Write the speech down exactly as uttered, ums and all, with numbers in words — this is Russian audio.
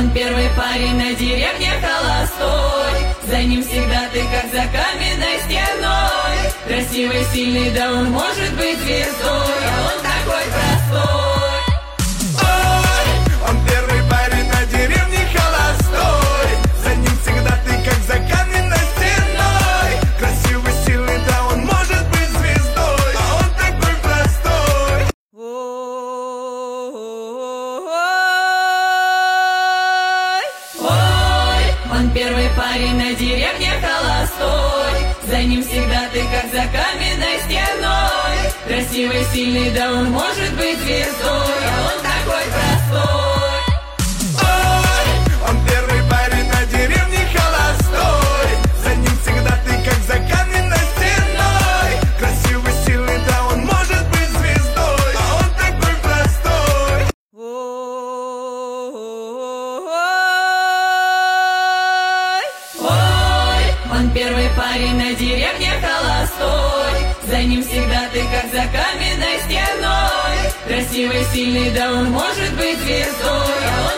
Он первый парень на деревне холостой, за ним всегда ты как за каменной стеной. Красивый, сильный, да он может быть звездой, а он такой простой. Ой, он первый парень на деревне холостой, за ним всегда ты как за каменной стеной. Красивый, сильный, да он может быть звездой, а он такой простой. Ой, он первый парень на деревне холостой, за ним всегда ты как за каменной стеной. Красивый, сильный, да он может быть звездой, а он такой простой. Ой, он первый парень на деревне холостой, за ним всегда ты как за каменной стеной. Красивый, сильный, да он может быть звездой, а он такой простой. Ой, он первый парень на деревне холостой, за ним всегда ты как за каменной стеной. Красивый, сильный, да он может быть звездой, а он